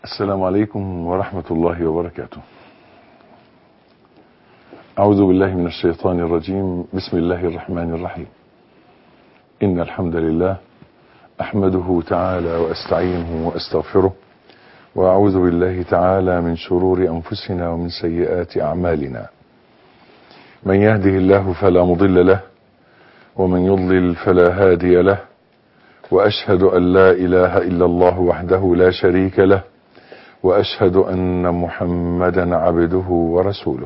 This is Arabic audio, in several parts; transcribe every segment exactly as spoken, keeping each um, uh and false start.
السلام عليكم ورحمة الله وبركاته. أعوذ بالله من الشيطان الرجيم. بسم الله الرحمن الرحيم. إن الحمد لله أحمده تعالى وأستعينه وأستغفره، وأعوذ بالله تعالى من شرور أنفسنا ومن سيئات أعمالنا. من يهده الله فلا مضل له، ومن يضلل فلا هادي له، وأشهد أن لا إله إلا الله وحده لا شريك له، وأشهد أن محمدا عبده ورسوله.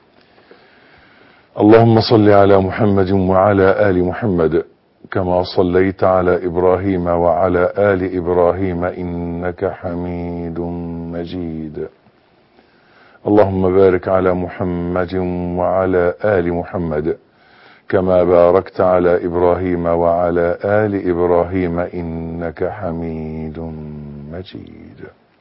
اللهم صل على محمد وعلى آل محمد كما صليت على إبراهيم وعلى آل إبراهيم إنك حميد مجيد. اللهم بارك على محمد وعلى آل محمد كما باركت على إبراهيم وعلى آل إبراهيم إنك حميد مجيد.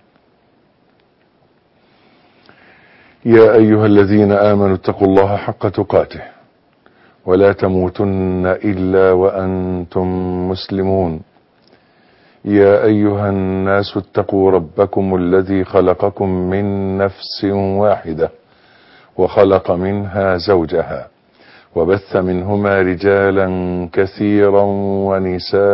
يا أيها الذين آمنوا اتقوا الله حق تقاته ولا تموتن إلا وأنتم مسلمون. يا أيها الناس اتقوا ربكم الذي خلقكم من نفس واحدة وخلق منها زوجها وبث منهما رجالا كثيرا ونساء،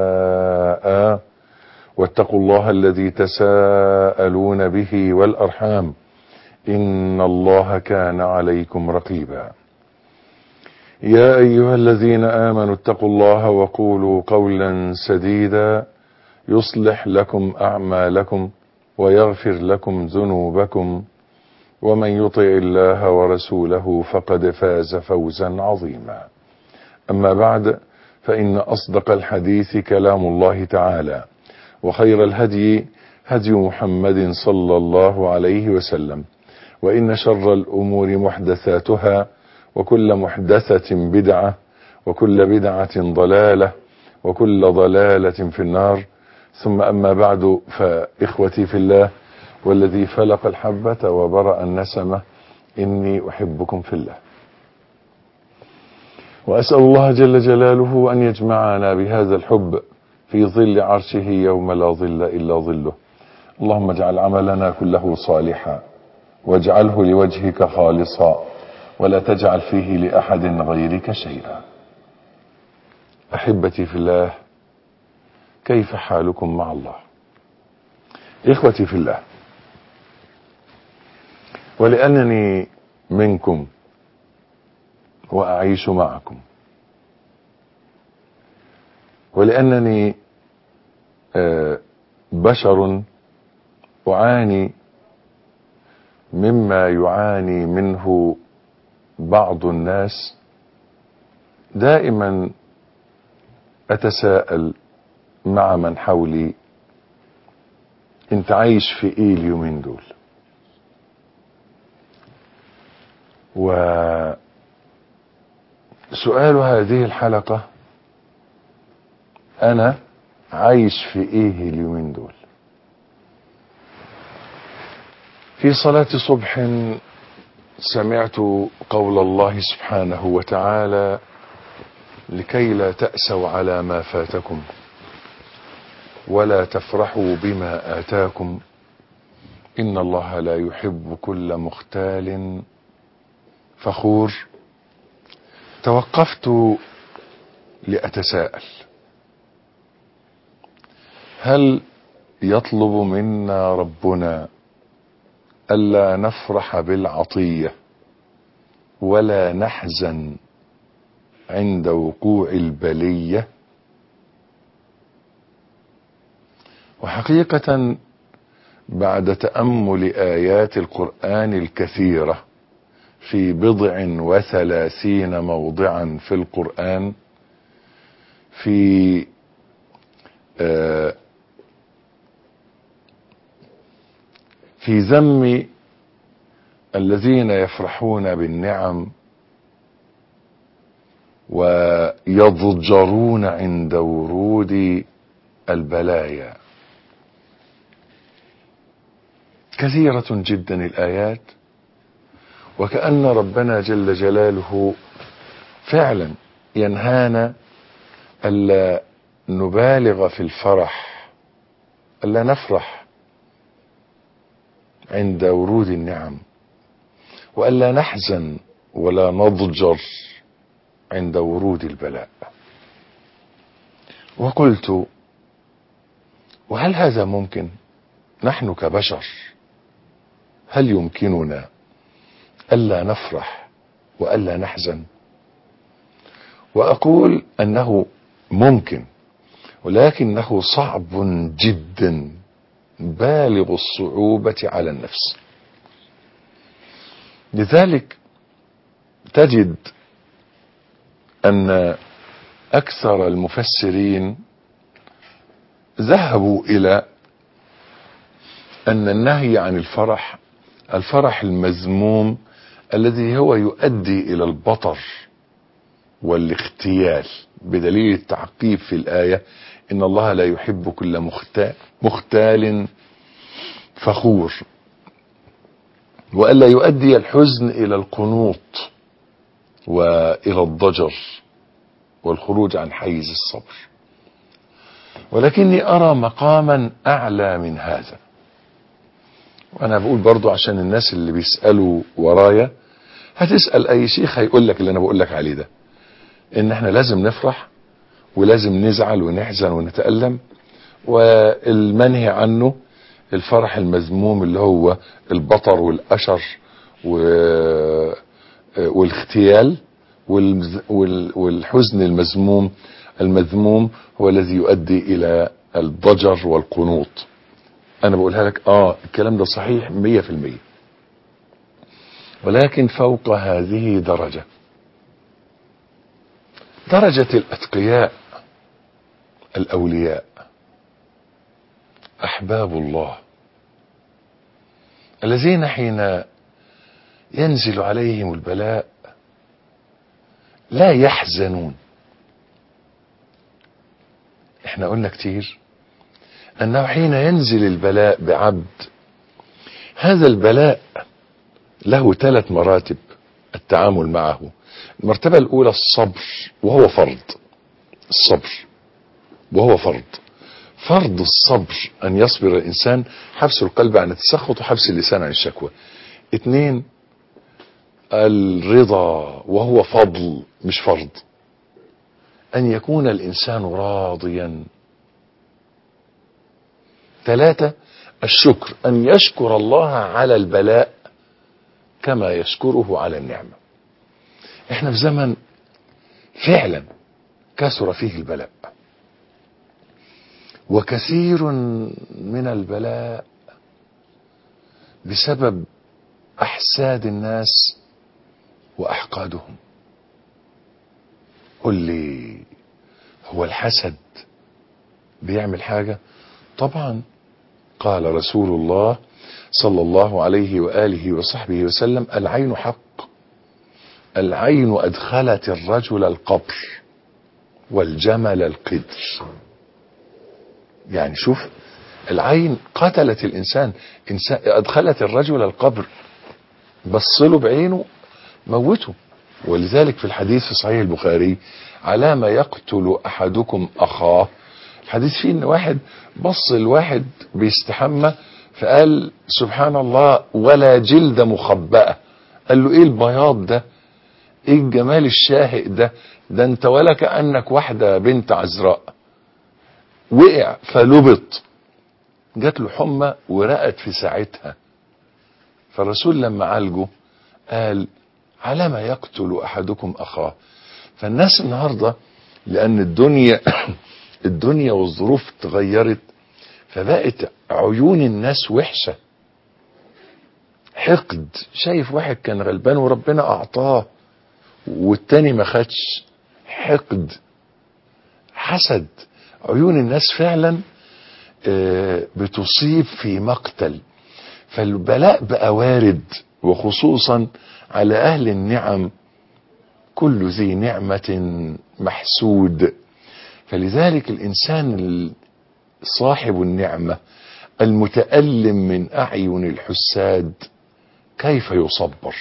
واتقوا الله الذي تساءلون به والأرحام إن الله كان عليكم رقيبا. يا أيها الذين آمنوا اتقوا الله وقولوا قولا سديدا يصلح لكم أعمالكم ويغفر لكم ذنوبكم، ومن يطع الله ورسوله فقد فاز فوزا عظيما. أما بعد، فإن أصدق الحديث كلام الله تعالى، وخير الهدي هدي محمد صلى الله عليه وسلم، وإن شر الأمور محدثاتها، وكل محدثة بدعة، وكل بدعة ضلالة، وكل ضلالة في النار. ثم أما بعد، فإخوتي في الله والذي فلق الحبة وبرأ النسمة، إني أحبكم في الله، وأسأل الله جل جلاله أن يجمعنا بهذا الحب في ظل عرشه يوم لا ظل إلا ظله. اللهم اجعل عملنا كله صالحا، واجعله لوجهك خالصا، ولا تجعل فيه لأحد غيرك شيئا. أحبتي في الله، كيف حالكم مع الله؟ إخوتي في الله، ولأنني منكم وأعيش معكم، ولأنني بشر أعاني مما يعاني منه بعض الناس، دائما أتساءل مع من حولي: انت عايش في ايه اليومين دول؟ وسؤال هذه الحلقة: انا عايش في ايه اليومين دول؟ في صلاة صبح سمعت قول الله سبحانه وتعالى: لكي لا تأسوا على ما فاتكم ولا تفرحوا بما آتاكم إن الله لا يحب كل مختال فخور. توقفت لأتساءل: هل يطلب منا ربنا ألا نفرح بالعطية ولا نحزن عند وقوع البلية؟ وحقيقة بعد تأمل آيات القرآن الكثيرة في بضع وثلاثين موضعا في القرآن في آه في ذم الذين يفرحون بالنعم ويضجرون عند ورود البلايا، كثيرة جدا الآيات، وكأن ربنا جل جلاله فعلا ينهانا ألا نبالغ في الفرح، ألا نفرح عند ورود النعم، وألا نحزن ولا نضجر عند ورود البلاء. وقلت: وهل هذا ممكن؟ نحن كبشر هل يمكننا ألا نفرح وألا نحزن؟ وأقول أنه ممكن، ولكنه صعب جدا بالغ الصعوبة على النفس. لذلك تجد أن أكثر المفسرين ذهبوا إلى أن النهي عن الفرح، الفرح المذموم الذي هو يؤدي إلى البطر والاختيال، بدليل التعقيب في الآية: إن الله لا يحب كل مختال, مختال فخور. وألا يؤدي الحزن إلى القنوط وإلى الضجر والخروج عن حيز الصبر. ولكني أرى مقاما أعلى من هذا، وأنا بقول برضو عشان الناس اللي بيسألوا ورايا، هتسأل أي شيخ هيقول لك اللي أنا بقول لك عليه ده، إن إحنا لازم نفرح ولازم نزعل ونحزن ونتألم، والمنهي عنه الفرح المذموم اللي هو البطر والأشر والاختيال، والحزن المذموم المذموم هو الذي يؤدي إلى الضجر والقنوط. أنا بقولها لك آه الكلام ده صحيح مية في المية، ولكن فوق هذه درجة، درجة الأتقياء الأولياء أحباب الله الذين حين ينزل عليهم البلاء لا يحزنون. احنا قلنا كتير أنه حين ينزل البلاء بعبد، هذا البلاء له ثلاث مراتب التعامل معه. المرتبة الأولى الصبر، وهو فرض. الصبر وهو فرض فرض الصبر أن يصبر الإنسان، حبس القلب عن التسخط وحبس اللسان عن الشكوى. اثنين الرضا، وهو فضل مش فرض، أن يكون الإنسان راضيا. ثلاثة الشكر، أن يشكر الله على البلاء كما يشكره على النعمة. احنا في زمن فعلا كثر فيه البلاء، وكثير من البلاء بسبب أحساد الناس وأحقادهم. قل لي، هو الحسد بيعمل حاجة؟ طبعا. قال رسول الله صلى الله عليه وآله وصحبه وسلم: العين حق، العين أدخلت الرجل القبر والجمل القدر. يعني شوف، العين قتلت الإنسان، إنسان أدخلت الرجل القبر، بصله بعينه موته. ولذلك في الحديث في صحيح البخاري: على ما يقتل أحدكم أخاه. الحديث فيه إن واحد بص الواحد بيستحمى فقال: سبحان الله، ولا جلد مخبأة. قال له: إيه البياض ده؟ إيه الجمال الشاهق ده؟ ده أنت ولا كأنك واحدة بنت عذراء. وقع فلبط، جات له حمى ورقت في ساعتها. فالرسول لما عالجه قال: على ما يقتل أحدكم أخاه. فالناس النهاردة لأن الدنيا الدنيا والظروف تغيرت، فبقت عيون الناس وحشة. حقد، شايف واحد كان غلبان وربنا أعطاه والتاني ما خدش، حقد، حسد. عيون الناس فعلا بتصيب في مقتل. فالبلاء بقى وارد، وخصوصا على أهل النعم. كل ذي نعمة محسود. فلذلك الإنسان صاحب النعمة المتألم من أعين الحساد كيف يصبر؟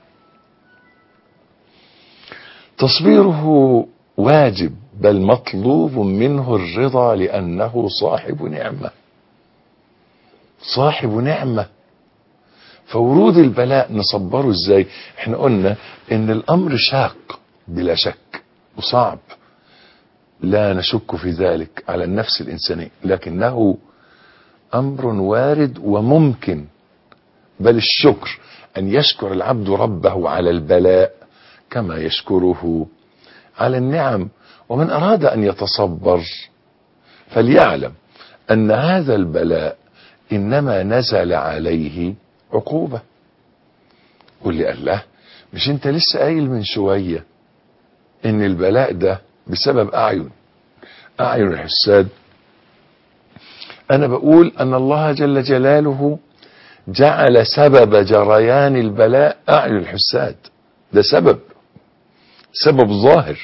تصبيره واجب، بل مطلوب منه الرضا، لأنه صاحب نعمة. صاحب نعمة فورود البلاء نصبره ازاي؟ احنا قلنا ان الامر شاق بلا شك وصعب، لا نشك في ذلك على النفس الانسانية، لكنه امر وارد وممكن، بل الشكر ان يشكر العبد ربه على البلاء كما يشكره على النعم. ومن اراد ان يتصبر فليعلم ان هذا البلاء انما نزل عليه عقوبة. قل لي الله، مش انت لسه قايل من شوية ان البلاء ده بسبب اعين اعين الحساد؟ انا بقول ان الله جل جلاله جعل سبب جريان البلاء اعين الحساد، ده سبب سبب ظاهر،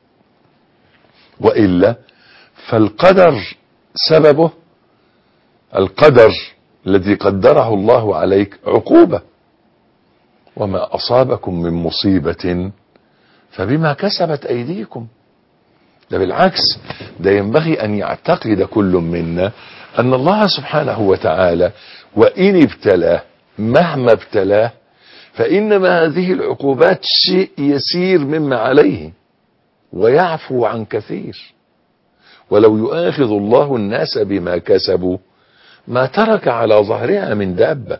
وإلا فالقدر سببه القدر الذي قدره الله عليك عقوبة. وما أصابكم من مصيبة فبما كسبت أيديكم. ده بالعكس، ده ينبغي أن يعتقد كل منا أن الله سبحانه وتعالى وإن ابتلاه مهما ابتلاه فإنما هذه العقوبات شيء يسير مما عليه ويعفو عن كثير. ولو يؤاخذ الله الناس بما كسبوا ما ترك على ظهرها من دابة.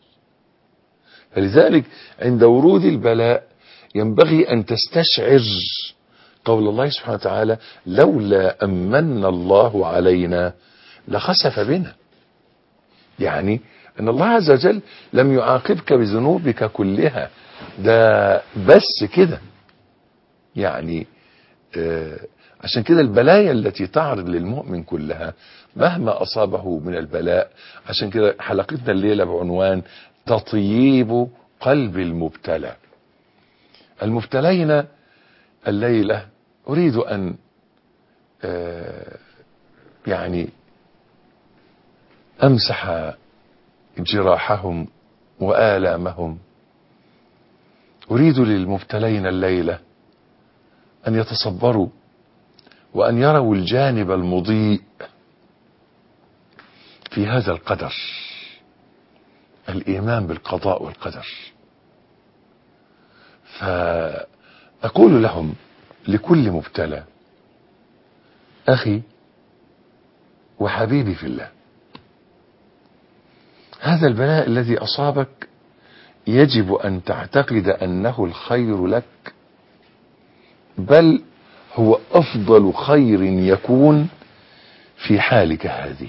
فلذلك عند ورود البلاء ينبغي أن تستشعر قول الله سبحانه وتعالى: لولا أمن الله علينا لخسف بنا. يعني أن الله عز وجل لم يعاقبك بذنوبك كلها، ده بس كده. يعني آه عشان كده البلايا التي تعرض للمؤمن كلها مهما أصابه من البلاء، عشان كده حلقتنا الليلة بعنوان تطييب قلب المبتلى. المبتلين الليلة أريد أن آه يعني أمسح جراحهم وآلامهم. أريد للمبتلين الليلة أن يتصبروا وأن يروا الجانب المضيء في هذا القدر، الإيمان بالقضاء والقدر. فأقول لهم لكل مبتلى: أخي وحبيبي في الله، هذا البلاء الذي أصابك يجب أن تعتقد أنه الخير لك، بل هو أفضل خير يكون في حالك هذه.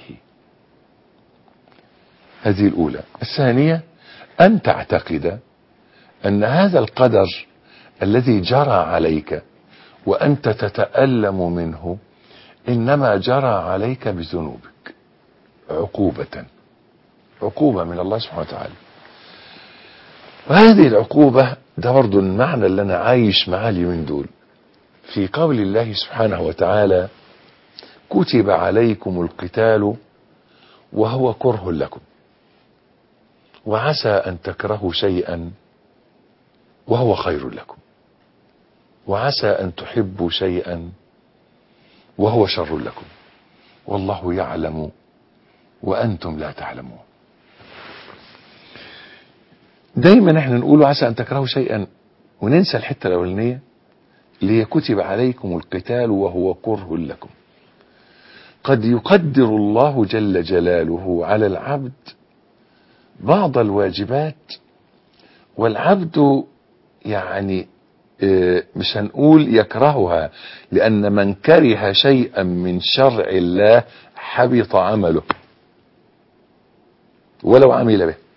هذه الأولى. الثانية أن تعتقد أن هذا القدر الذي جرى عليك وأنت تتألم منه إنما جرى عليك بذنوبك، عقوبة عقوبة من الله سبحانه وتعالى. وهذه العقوبة ده برضو المعنى اللي أنا عايش معاه اليومين دول في قول الله سبحانه وتعالى: كتب عليكم القتال وهو كره لكم وعسى أن تكرهوا شيئا وهو خير لكم وعسى أن تحبوا شيئا وهو شر لكم والله يعلم وأنتم لا تعلمون. دايما احنا نقول عسى أن تكرهوا شيئا وننسى الحتة الأولانية اللي هي كتب عليكم القتال وهو كره لكم. قد يقدر الله جل جلاله على العبد بعض الواجبات والعبد يعني مش هنقول يكرهها، لأن من كره شيئا من شرع الله حبط عمله ولو عمل به.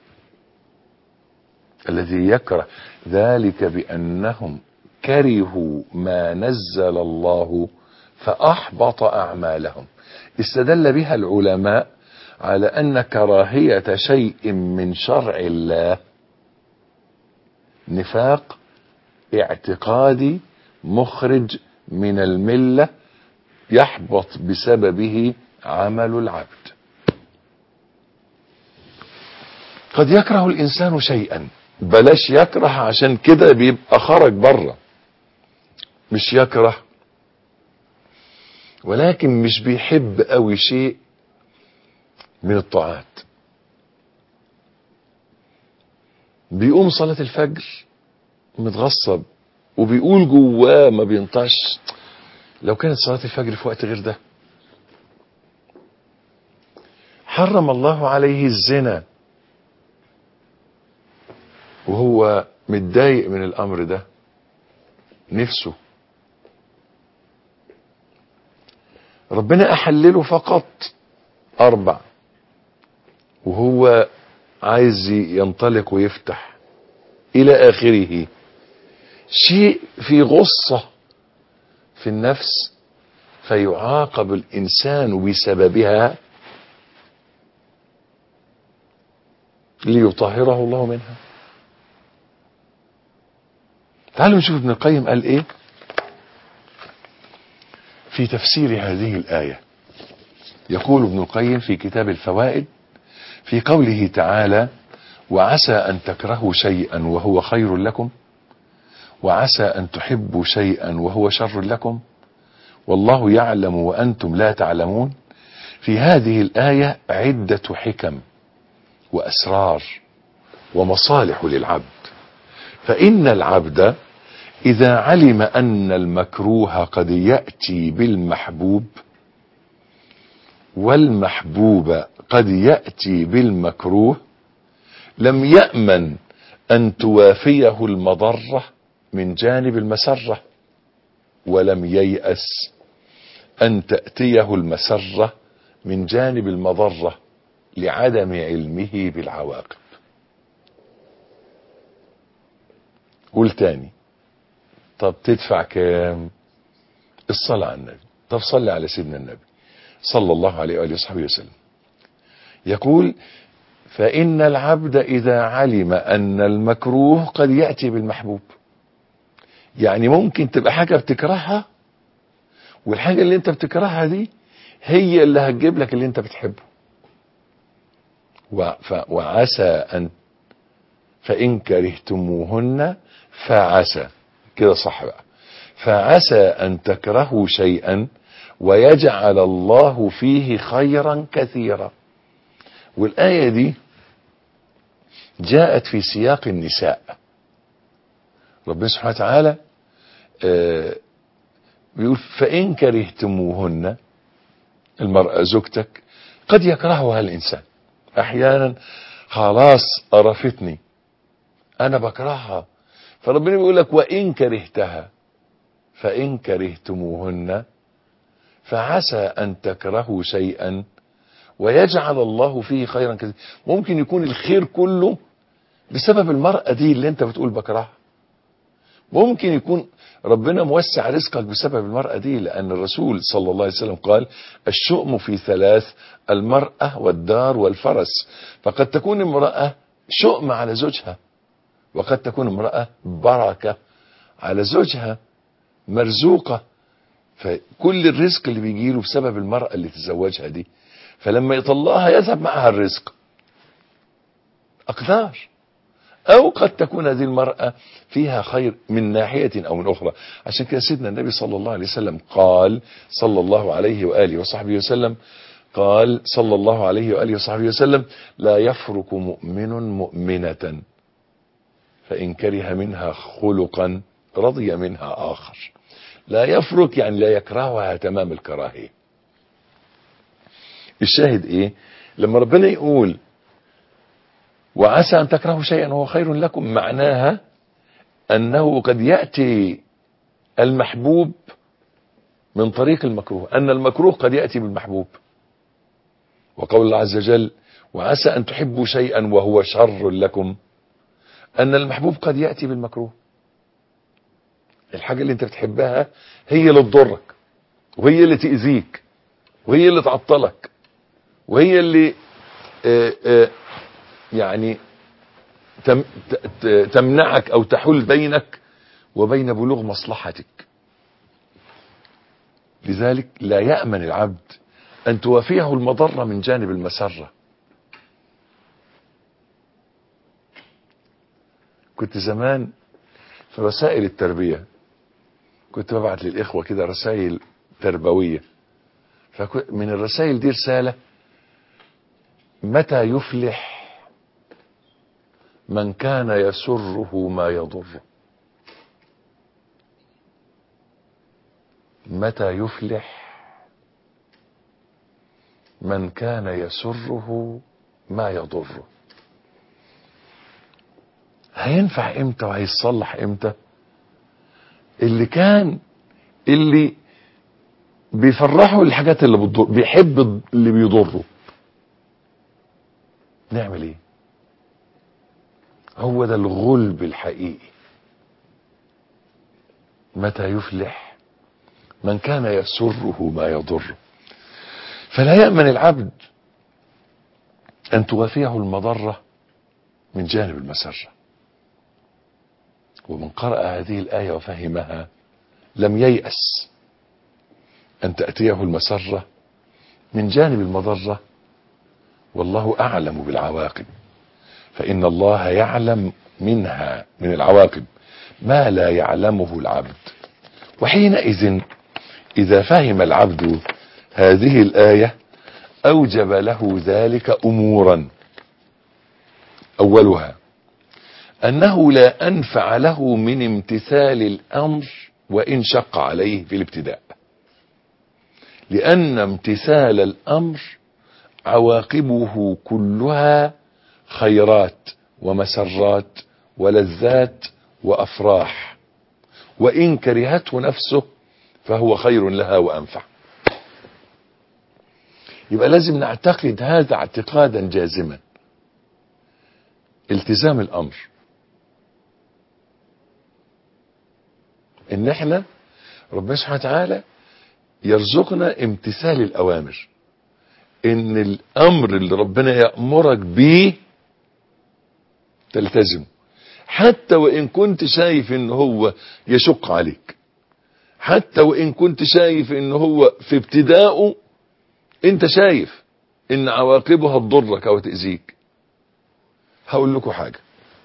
الذي يكره ذلك بأنهم كرهوا ما نزل الله فأحبط أعمالهم. استدل بها العلماء على أن كراهية شيء من شرع الله نفاق اعتقادي مخرج من الملة يحبط بسببه عمل العبد. قد يكره الإنسان شيئا، بلاش يكره عشان كده بيبقى خرج بره، مش يكره ولكن مش بيحب قوي شيء من الطاعات. بيقوم صلاة الفجر متغصب وبيقول جواه ما بينطش لو كانت صلاة الفجر في وقت غير ده. حرم الله عليه الزنا وهو متضايق من الامر ده نفسه. ربنا احلله فقط اربع وهو عايز ينطلق ويفتح الى اخره. شيء في غصة في النفس فيعاقب الانسان بسببها ليطهره الله منها. تعالوا نشوف ابن القيم قال ايه في تفسير هذه الآية. يقول ابن القيم في كتاب الفوائد في قوله تعالى: وعسى أن تكرهوا شيئا وهو خير لكم وعسى أن تحبوا شيئا وهو شر لكم والله يعلم وأنتم لا تعلمون. في هذه الآية عدة حكم وأسرار ومصالح للعبد. فإن العبد إذا علم أن المكروه قد يأتي بالمحبوب والمحبوب قد يأتي بالمكروه لم يأمن أن توافيه المضرة من جانب المسرة ولم ييأس أن تأتيه المسرة من جانب المضرة لعدم علمه بالعواقب. قول تاني. طب تدفع كام؟ الصلاة على النبي. طب صلي على سيدنا النبي صلى الله عليه وآله وصحبه وسلم. يقول: فإن العبد إذا علم أن المكروه قد يأتي بالمحبوب. يعني ممكن تبقى حاجة بتكرهها والحاجة اللي انت بتكرهها دي هي اللي هتجيب لك اللي انت بتحبه. وعسى أن فإن كرهتموهن فعسى كده صح بقى فعسى أن تكرهوا شيئا ويجعل الله فيه خيرا كثيرا. والآية دي جاءت في سياق النساء. ربنا سبحانه وتعالى آه بيقول: فإن كرهتموهن، المرأة زوجتك قد يكرهها الإنسان أحيانا، خلاص قرفتني أنا بكرهها، فربنا بيقول لك: وإن كرهتها فإن كرهتموهن فعسى أن تكرهوا شيئا ويجعل الله فيه خيرا كثيرا. ممكن يكون الخير كله بسبب المرأة دي اللي انت بتقول بكرهها. ممكن يكون ربنا موسع رزقك بسبب المرأة دي، لأن الرسول صلى الله عليه وسلم قال: الشؤم في ثلاث: المرأة والدار والفرس. فقد تكون امرأة شؤم على زوجها وقد تكون امرأة بركة على زوجها، مرزوقة. فكل الرزق اللي بيجيله بسبب المرأة اللي تزوجها دي، فلما يطلقها يذهب معها الرزق. أقدار. أو قد تكون هذه المرأة فيها خير من ناحية أو من أخرى. عشان كده سيدنا النبي صلى الله عليه وسلم قال صلى الله عليه وآله وصحبه وسلم قال صلى الله عليه وآله وصحبه وسلم: لا يفرق مؤمن مؤمنة فإن كره منها خلقا رضي منها آخر. لا يفرق يعني لا يكرهها تمام الكراهية. الشاهد ايه؟ لما ربنا يقول: وعسى أن تكرهوا شيئا وهو خير لكم، معناها أنه قد يأتي المحبوب من طريق المكروه، أن المكروه قد يأتي بالمحبوب. وقول الله عز وجل: وعسى أن تحبوا شيئا وهو شر لكم، أن المحبوب قد يأتي بالمكروه. الحاجة اللي انت بتحبها هي اللي تضرك وهي اللي تأذيك وهي اللي تعطلك وهي اللي آآ آآ يعني تم تمنعك أو تحول بينك وبين بلوغ مصلحتك. لذلك لا يأمن العبد أن توافيه المضرة من جانب المسرة. كنت زمان في رسائل التربية كنت ببعت للإخوة كده رسائل تربوية، فمن الرسائل دي رسالة: متى يفلح من كان يسره ما يضره. متى يفلح؟ من كان يسره ما يضره. هينفع امتى وهيصلح امتى؟ اللي كان اللي بيفرحوا الحاجات اللي بتضر، بيحب اللي بيضره، نعمل ايه؟ هو ده الغلب الحقيقي. متى يفلح؟ من كان يسره ما يضره. فلا يأمن العبد أن توافيه المضرة من جانب المسرة. ومن قرأ هذه الآية وفهمها لم ييأس أن تأتيه المسرة من جانب المضرة، والله أعلم بالعواقب، فإن الله يعلم منها من العواقب ما لا يعلمه العبد. وحينئذ إذا فهم العبد هذه الآية أوجب له ذلك أمورا. أولها أنه لا أنفع له من امتثال الأمر وإن شق عليه في الابتداء، لأن امتثال الأمر عواقبه كلها خيرات ومسرات ولذات وأفراح، وإن كرهته نفسه فهو خير لها وأنفع. يبقى لازم نعتقد هذا اعتقادا جازما. التزام الأمر، ان احنا ربنا سبحانه وتعالى يرزقنا امتثال الأوامر، ان الأمر اللي ربنا يأمرك بيه تلتزمه، حتى وإن كنت شايف ان هو يشق عليك، حتى وإن كنت شايف ان هو في ابتدائه انت شايف ان عواقبها تضرك او تأذيك. هقول لكم حاجة.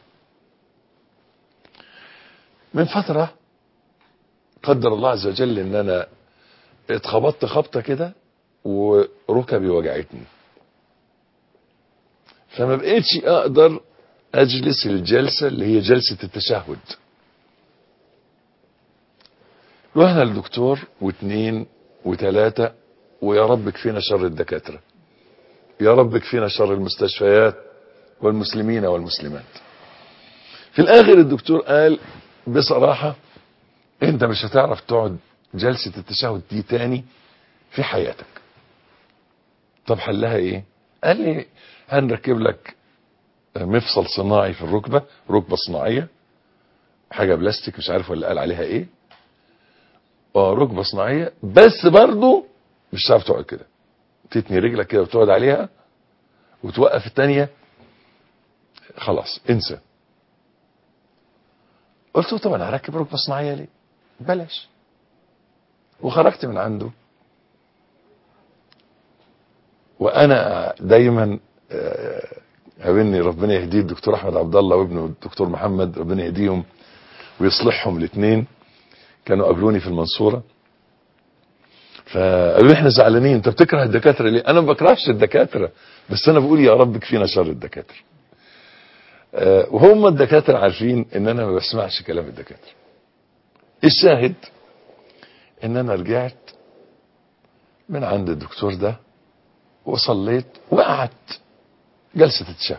من فترة قدر الله عز وجل ان انا اتخبطت خبطة كده وركبي وجعتني، فما بقيتش اقدر اجلس الجلسة اللي هي جلسة التشهد. رحنا للدكتور واثنين وثلاثة، ويا رب كفينا شر الدكاترة، يا رب كفينا شر المستشفيات والمسلمين والمسلمات. في الاخر الدكتور قال بصراحة انت مش هتعرف تقعد جلسة التشهد دي تاني في حياتك. طب حلها ايه؟ قال لي هنركب لك مفصل صناعي في الركبة، ركبة صناعية، حاجة بلاستيك مش عارف ولا قال عليها ايه، اه ركبة صناعية، بس برضو مش هتعرف تقعد كده، تتني رجلك كده وتقعد عليها وتوقف التانية، خلاص انسى. قلت له طب انا هركب ركبة صناعية ليه؟ بلاش. وخرجت من عنده. وانا دايما قابلني ربنا يهديه الدكتور احمد عبد الله وابنه الدكتور محمد، ربنا يهديهم ويصلحهم الاثنين، كانوا قابلوني في المنصورة، فقالوا لي احنا زعلانين، انت بتكره الدكاترة ليه؟ انا ما بكرهش الدكاترة، بس انا بقول يا رب كفينا شر الدكاترة. أه وهم الدكاترة عارفين ان انا ما بسمعش كلام الدكاترة. الشاهد ان انا رجعت من عند الدكتور ده وصليت وقعدت جلسة التشهد،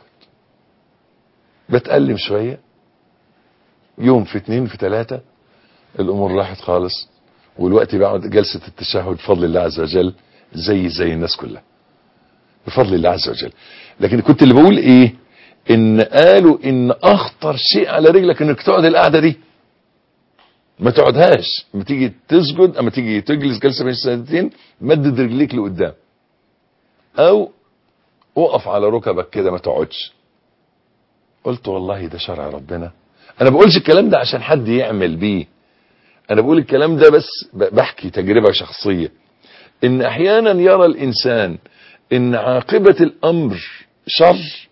بتألم شوية، يوم في اتنين في تلاتة الامور راحت خالص، والوقت بعد جلسة التشهد بفضل الله عز وجل زي زي الناس كلها بفضل الله عز وجل. لكن كنت اللي بقول ايه، ان قالوا ان اخطر شيء على رجلك انك تقعد القعدة دي، ما تقعدهاش، اما تيجي تسجد اما تيجي تجلس جلسة بين السجدتين مدد رجليك لقدام، او وقف على ركبك كده ما تقعدش. قلت والله ده شرع ربنا. انا بقولش الكلام ده عشان حد يعمل بيه، انا بقول الكلام ده بس بحكي تجربة شخصية، ان احيانا يرى الانسان ان عاقبة الامر شر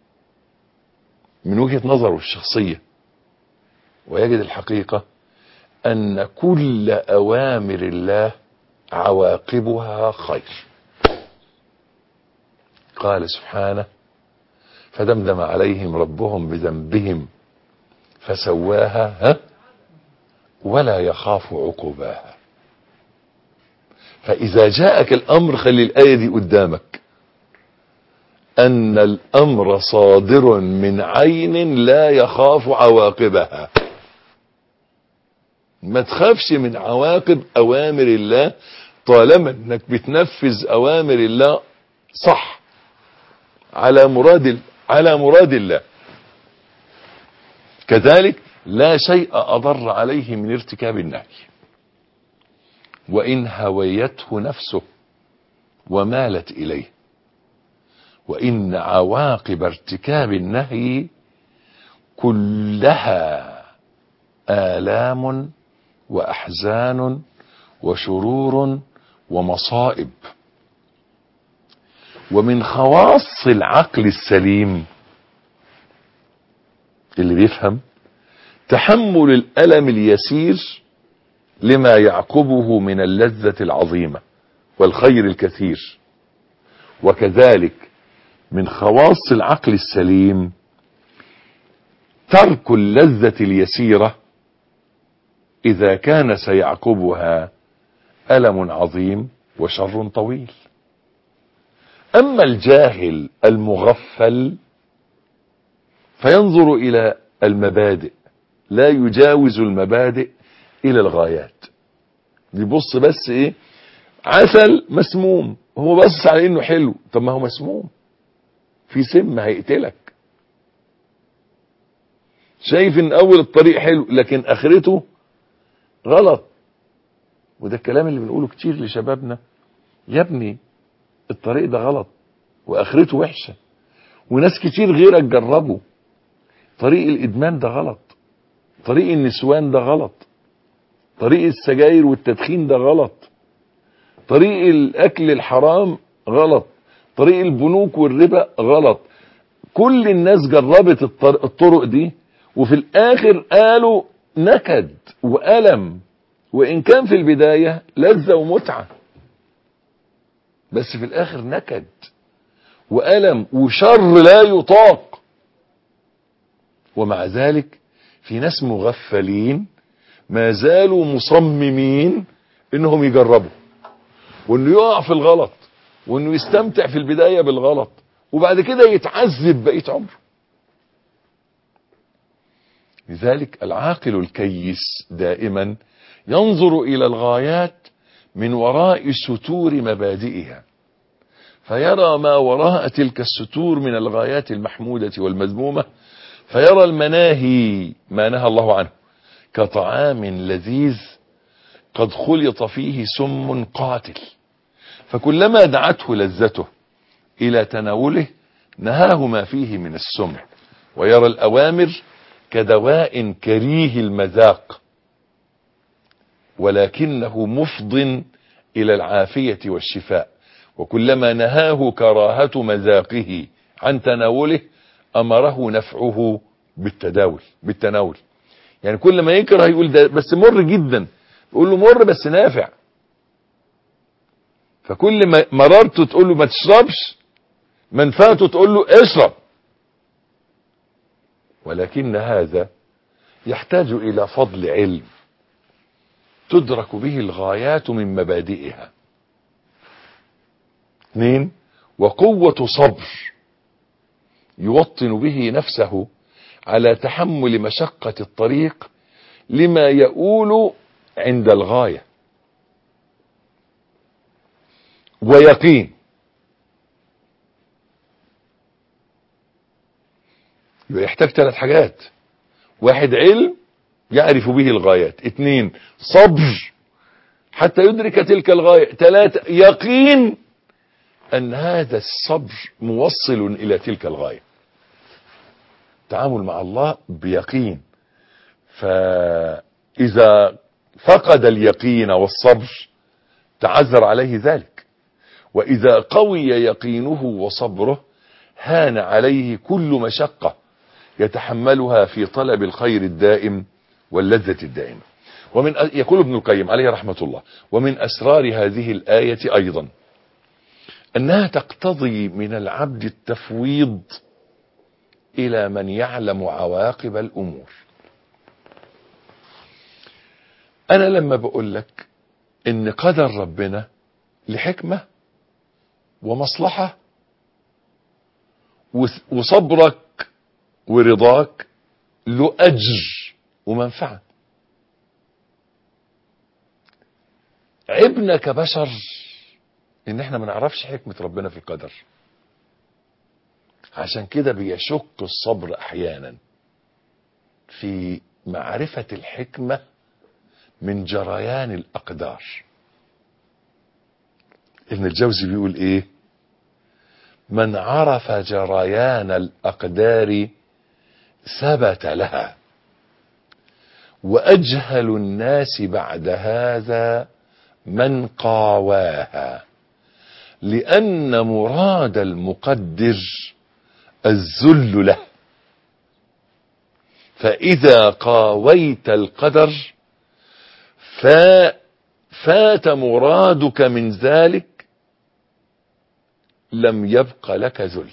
من وجهة نظره الشخصية، ويجد الحقيقة ان كل اوامر الله عواقبها خير. قال سبحانه فدمدم عليهم ربهم بذنبهم فسواها ها ولا يخاف عقباها. فإذا جاءك الأمر خلي الآية دي قدامك، أن الأمر صادر من عين لا يخاف عواقبها. ما تخافش من عواقب أوامر الله طالما أنك بتنفذ أوامر الله صح على مراد على مراد الله. كذلك لا شيء أضر عليه من ارتكاب النهي، وإن هويته نفسه ومالت إليه. وإن عواقب ارتكاب النهي كلها آلام وأحزان وشرور ومصائب. ومن خواص العقل السليم اللي بيفهم تحمل الألم اليسير لما يعقبه من اللذة العظيمة والخير الكثير. وكذلك من خواص العقل السليم ترك اللذة اليسيرة إذا كان سيعقبها ألم عظيم وشر طويل. أما الجاهل المغفل فينظر إلى المبادئ لا يجاوز المبادئ إلى الغايات. يبص بس إيه، عسل مسموم، هو بص على إنه حلو، طب ما هو مسموم، في سم هيقتلك. شايف إن أول الطريق حلو لكن آخرته غلط. وده الكلام اللي بنقوله كتير لشبابنا، يا ابني الطريق ده غلط وآخرته وحشة، وناس كتير غيرك جربوا. طريق الإدمان ده غلط، طريق النسوان ده غلط، طريق السجاير والتدخين ده غلط، طريق الأكل الحرام غلط، طريق البنوك والربا غلط. كل الناس جربت الطرق دي وفي الآخر قالوا نكد وألم، وإن كان في البداية لذة ومتعة، بس في الآخر نكد وألم وشر لا يطاق. ومع ذلك في ناس مغفلين ما زالوا مصممين انهم يجربوا، وانه يقع في الغلط، وانه يستمتع في البداية بالغلط، وبعد كده يتعذب بقية عمره. لذلك العاقل الكيس دائما ينظر الى الغايات من وراء ستور مبادئها، فيرى ما وراء تلك الستور من الغايات المحمودة والمذمومة، فيرى المناهي ما نهى الله عنه كطعام لذيذ قد خلط فيه سم قاتل، فكلما دعته لذته إلى تناوله نهاه ما فيه من السم. ويرى الأوامر كدواء كريه المذاق ولكنه مفض إلى العافية والشفاء، وكلما نهاه كراهة مذاقه عن تناوله أمره نفعه بالتداول بالتناول. يعني كل ما يكره يقول ده بس مر جدا، يقول له مر بس نافع. فكل ما مررته تقول له ما تشربش، منفعته تقول له اشرب. ولكن هذا يحتاج إلى فضل علم تدرك به الغايات من مبادئها. اثنين، وقوة صبر يوطن به نفسه على تحمل مشقة الطريق لما يؤول عند الغاية. ويقين، يحتاج ثلاث حاجات: واحد علم يعرف به الغايات، اثنين صبر حتى يدرك تلك الغاية، ثلاثة يقين أن هذا الصبر موصل إلى تلك الغاية. التعامل مع الله بيقين، فإذا فقد اليقين والصبر تعذر عليه ذلك، وإذا قوي يقينه وصبره هان عليه كل مشقة يتحملها في طلب الخير الدائم واللذة الدائمة. ومن يقول ابن القيم عليه رحمة الله: ومن أسرار هذه الآية أيضا أنها تقتضي من العبد التفويض إلى من يعلم عواقب الأمور. أنا لما بقول لك إن قدر ربنا لحكمة ومصلحة، وصبرك ورضاك له أجر ومنفعة. عيبنا كبشر إن احنا ما نعرفش حكمة ربنا في القدر، عشان كده بيشق الصبر أحيانا في معرفة الحكمة من جريان الأقدار. ابن الجوزي بيقول إيه؟ من عرف جريان الأقدار ثبت لها، وأجهل الناس بعد هذا من قاواها، لأن مراد المقدر الذل له، فإذا قاويت القدر فات مرادك من ذلك لم يبق لك ذل.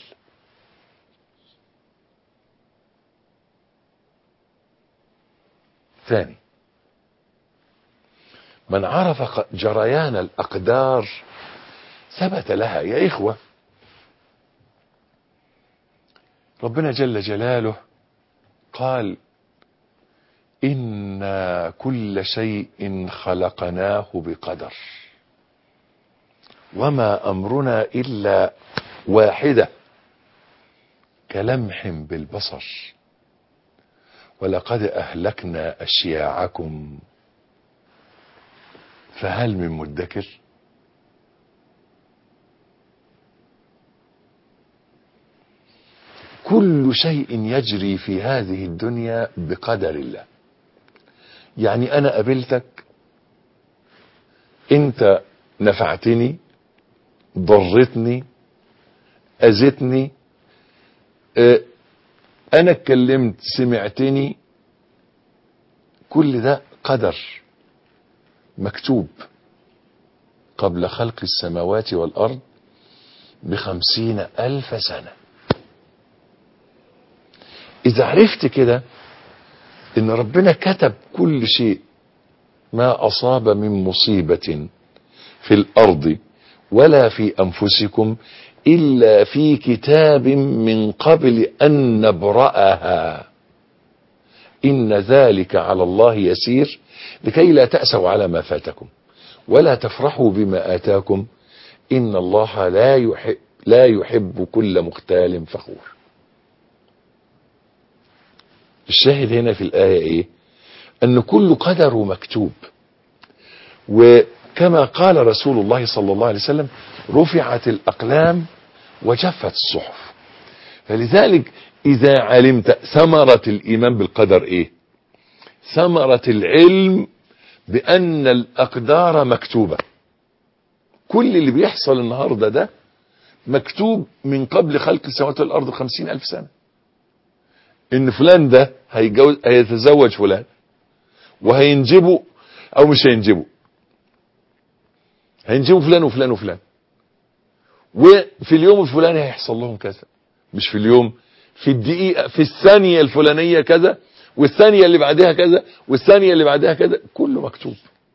ثاني، من عرف جريان الأقدار ثبت لها. يا إخوة، ربنا جل جلاله قال إنا كل شيء خلقناه بقدر، وما أمرنا إلا واحدة كلمح بالبصر، ولقد أهلكنا أشياعكم فهل من مدكر. كل شيء يجري في هذه الدنيا بقدر الله. يعني أنا قابلتك، أنت نفعتني، ضرتني، أذتني، أنا اتكلمت، سمعتني، كل ده قدر مكتوب قبل خلق السماوات والأرض بخمسين ألف سنة. إذا عرفت كده إن ربنا كتب كل شيء، ما أصاب من مصيبة في الأرض ولا في أنفسكم إلا في كتاب من قبل أن نبرأها إن ذلك على الله يسير، لكي لا تأسوا على ما فاتكم ولا تفرحوا بما آتاكم إن الله لا يحب, لا يحب كل مختال فخور. الشاهد هنا في الآية إيه؟ أن كل قدر مكتوب، وكما قال رسول الله صلى الله عليه وسلم رفعت الأقلام وجفت الصحف. فلذلك إذا علمت ثمرة الإيمان بالقدر إيه؟ ثمرة العلم بأن الأقدار مكتوبة. كل اللي بيحصل النهاردة ده مكتوب من قبل خلق السماوات والأرض خمسين ألف سنة. إن فلان ده هيجوز، هيتزوج فلان، وهينجبه أو مش هينجبه، هينجبوا فلان وفلان وفلان، وفي اليوم الفلاني هيحصل لهم كذا، مش في اليوم، في الدقيقة، في الثانية الفلانية كذا، والثانية اللي بعدها كذا، والثانية اللي بعدها كذا، كله مكتوب.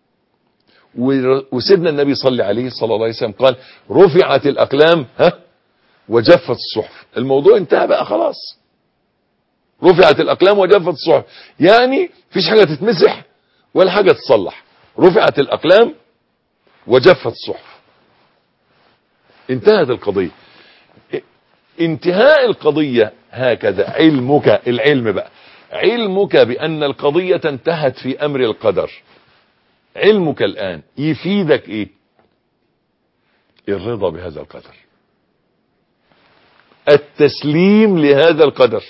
وسيدنا النبي صلى عليه صلى الله عليه وسلم قال رفعت الأقلام ها وجفت الصحف. الموضوع انتهى بقى خلاص، رفعت الأقلام وجفت الصحف، يعني فيش حاجة تتمسح ولا حاجة تصلح. رفعت الأقلام وجفت الصحف، انتهت القضية. انتهاء القضية هكذا. علمك، العلم بقى، علمك بأن القضية انتهت في أمر القدر، علمك الآن يفيدك إيه؟ الرضا بهذا القدر، التسليم لهذا القدر.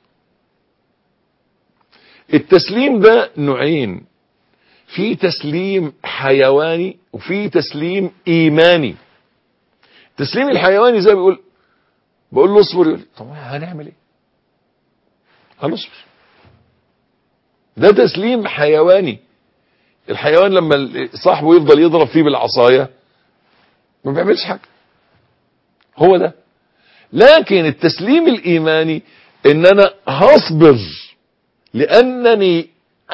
التسليم ده نوعين، في تسليم حيواني وفي تسليم إيماني. التسليم الحيواني زي بيقول، بقول له اصبر، يقول طب هنعمل ايه؟ هنصبر. ده تسليم حيواني. الحيوان لما صاحبه يفضل يضرب فيه بالعصاية ما بيعملش حاجة، هو ده. لكن التسليم الإيماني ان انا هصبر لانني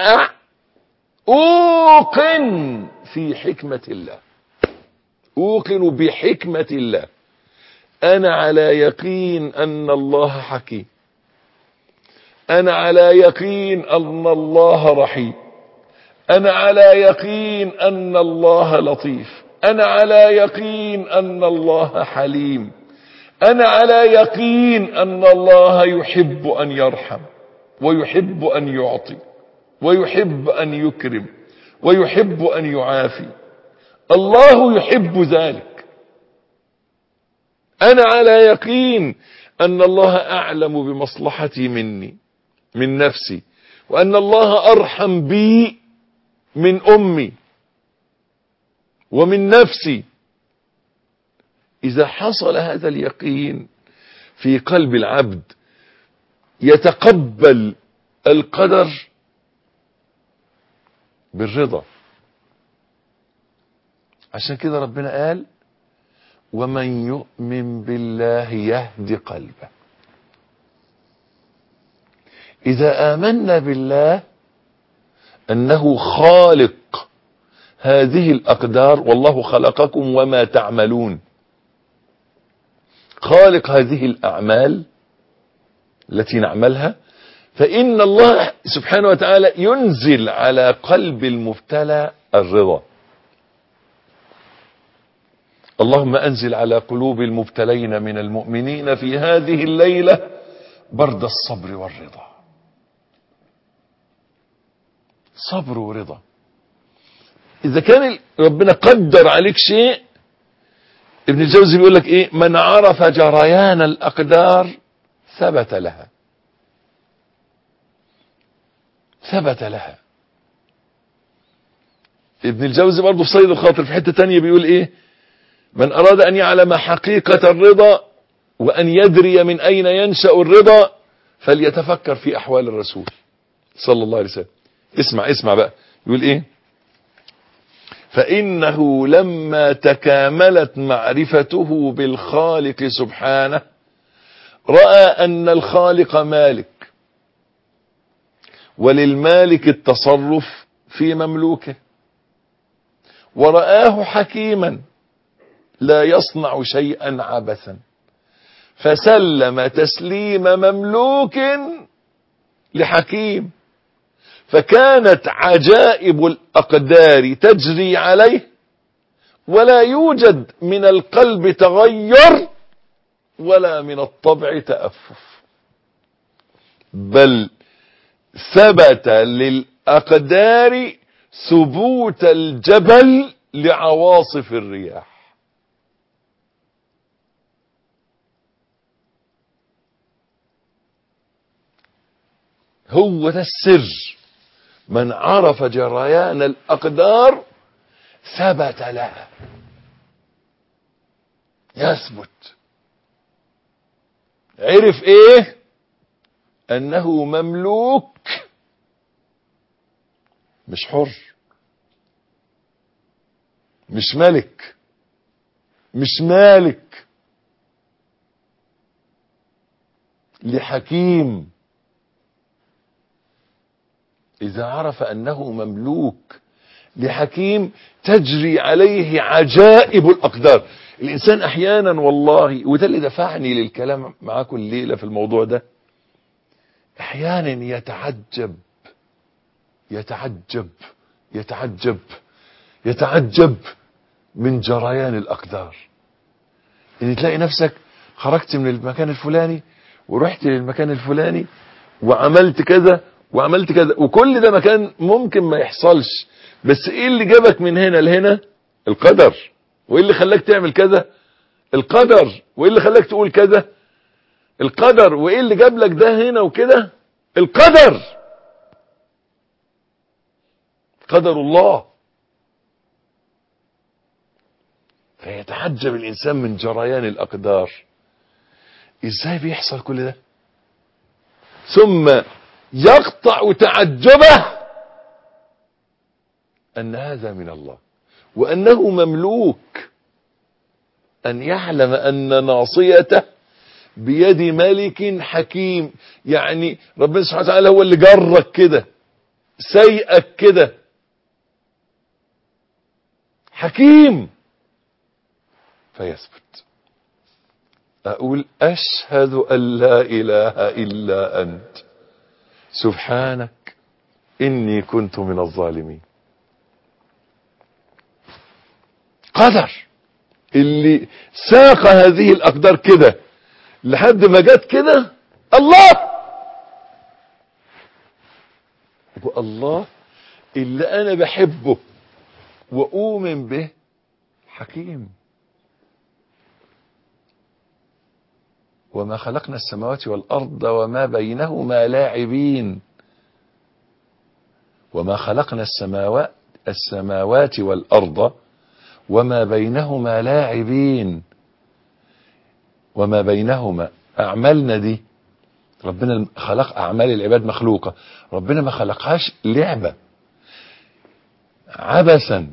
اوقن في حكمة الله، اوقن بحكمة الله. انا على يقين ان الله حكيم، انا على يقين ان الله رحيم، انا على يقين ان الله لطيف، انا على يقين ان الله حليم، انا على يقين ان الله يحب ان يرحم ويحب ان يعطي ويحب ان يكرم ويحب ان يعافي. الله يحب ذلك. انا على يقين ان الله اعلم بمصلحتي مني من نفسي، وان الله ارحم بي من امي ومن نفسي. اذا حصل هذا اليقين في قلب العبد يتقبل القدر بالرضا. عشان كده ربنا قال ومن يؤمن بالله يهدي قلبه. إذا آمنا بالله أنه خالق هذه الأقدار، والله خلقكم وما تعملون، خالق هذه الأعمال التي نعملها، فإن الله سبحانه وتعالى ينزل على قلب المبتلى الرضا. اللهم أنزل على قلوب المبتلين من المؤمنين في هذه الليلة برد الصبر والرضا. صبر ورضا. إذا كان ربنا قدر عليك شيء، ابن الجوزي بيقول لك إيه؟ من عرف جريان الأقدار ثبت لها، ثبت لها. ابن الجوزي برضه في صيد الخاطر في حتة تانية بيقول إيه؟ من أراد أن يعلم حقيقة الرضا وأن يدري من أين ينشأ الرضا فليتفكر في أحوال الرسول صلى الله عليه وسلم. اسمع اسمع بقى يقول إيه؟ فإنه لما تكاملت معرفته بالخالق سبحانه رأى أن الخالق مالك، وللمالك التصرف في مملوكه، ورآه حكيما لا يصنع شيئا عبثا، فسلم تسليم مملوك لحكيم، فكانت عجائب الأقدار تجري عليه، ولا يوجد من القلب تغير ولا من الطبع تأفف، بل ثبت للأقدار ثبوت الجبل لعواصف الرياح. هو ده السر. من عرف جريان الأقدار ثبت لها، يثبت. عرف ايه؟ انه مملوك مش حر، مش ملك، مش مالك، لحكيم. إذا عرف أنه مملوك لحكيم تجري عليه عجائب الأقدار. الإنسان أحيانا والله، وده اللي دفعني للكلام معاكم الليلة في الموضوع ده، أحيانا يتعجب يتعجب يتعجب يتعجب من جريان الأقدار. إن تلاقي نفسك خرجت من المكان الفلاني ورحت للمكان الفلاني وعملت كذا وعملت كذا، وكل ده مكان ممكن ما يحصلش، بس ايه اللي جابك من هنا لهنا؟ القدر. وايه اللي خلاك تعمل كذا؟ القدر. وايه اللي خلاك تقول كذا؟ القدر. وايه اللي جاب لك ده هنا وكده؟ القدر. قدر الله. فيتعجب الانسان من جريان الاقدار، ازاي بيحصل كل ده؟ ثم يقطع تعجبه أن هذا من الله، وأنه مملوك، أن يعلم أن ناصيته بيد ملك حكيم. يعني ربنا سبحانه وتعالى هو اللي جرك كده، سيئك كده، حكيم. فيثبت. أقول أشهد أن لا إله إلا أنت سبحانك إني كنت من الظالمين. قدر اللي ساق هذه الأقدار كده لحد ما جت كده. الله والله اللي أنا بحبه وأؤمن به حكيم. وما خلقنا السماوات والأرض وما بينهما لاعبين. وما خلقنا السماوات السماوات والأرض وما بينهما لاعبين. وما بينهما أعمالنا دي ربنا خلق أعمال العباد مخلوقة، ربنا ما خلقهاش لعبة عبثا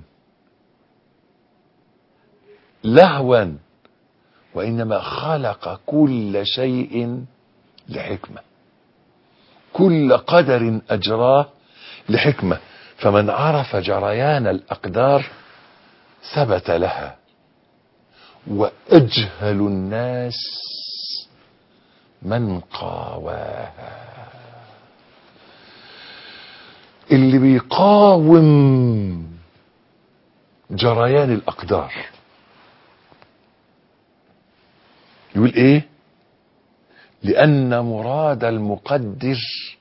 لهوا، وإنما خلق كل شيء لحكمة. كل قدر أجراه لحكمة. فمن عرف جريان الأقدار ثبت لها. وأجهل الناس من قاواها. اللي بيقاوم جريان الأقدار يقول ايه؟ لأن مراد المقدر